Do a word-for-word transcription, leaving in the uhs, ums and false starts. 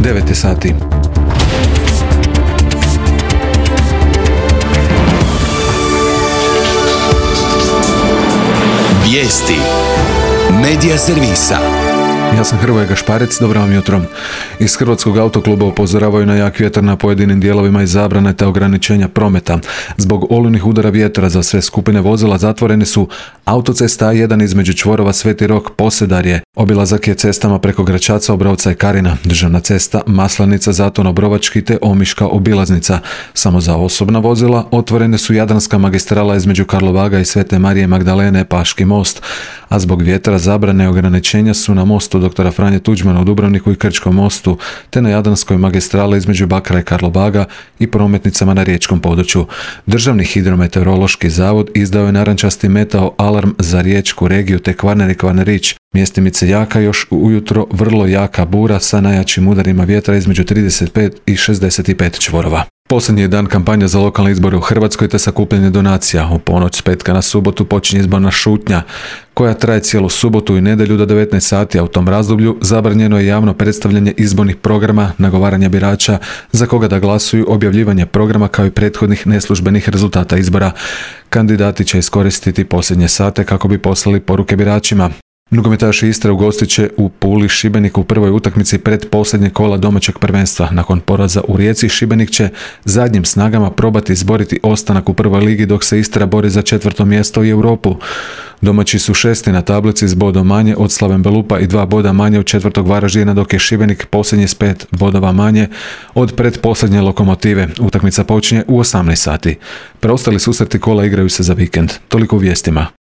devet je sati. Vijesti Medija servisa. Ja sam Hrvoje Gašparec, dobro vam jutro. Iz Hrvatskog autokluba upozoravaju na jak vjetar na pojedinim dijelovima i zabrane te ograničenja prometa. Zbog olujnih udara vjetra za sve skupine vozila zatvoreni su autocesta A jedan između čvorova Sveti Rok Posedarje. Obilazak je cestama preko Gračaca, Obrovca i Karina. Državna cesta Maslanica, Zaton, Obrovački te Omiška obilaznica. Samo za osobna vozila otvorene su Jadranska magistrala između Karlovaga i Svete Marije Magdalene, Paški most. A zbog vjetra zabrane ograničenja su na mostu doktora Franje Tuđmana u Dubrovniku i Krčkom mostu, te na Jadranskoj magistrali između Bakra i Karlobaga i prometnicama na riječkom području. Državni hidrometeorološki zavod izdao je narančasti meteo alarm za riječku regiju te Kvarner i Kvarnerić. Mjestimice jaka, još ujutro vrlo jaka bura sa najjačim udarima vjetra između trideset pet i šezdeset pet čvorova. Posljednji je dan kampanja za lokalne izbore u Hrvatskoj te sakupljanje donacija. U ponoć s petka na subotu počinje izborna šutnja koja traje cijelu subotu i nedjelju do devetnaest sati, a u tom razdoblju zabranjeno je javno predstavljanje izbornih programa, nagovaranja birača za koga da glasuju, objavljivanje programa kao i prethodnih neslužbenih rezultata izbora. Kandidati će iskoristiti posljednje sate kako bi poslali poruke biračima. Nogometaši Istre ugostit će u Puli Šibenik u prvoj utakmici pretposljednjeg kola domaćeg prvenstva. Nakon poraza u Rijeci, Šibenik će zadnjim snagama probati izboriti ostanak u prvoj ligi dok se Istra bori za četvrto mjesto i Europu. Domaći su šesti na tablici s bodom manje od Slaven Belupa i dva boda manje od četvrtog Varaždina, dok je Šibenik posljednji s pet bodova manje od pretposljednje Lokomotive. Utakmica počinje u osamnaest sati. Preostali susreti kola igraju se za vikend. Toliko u vijestima.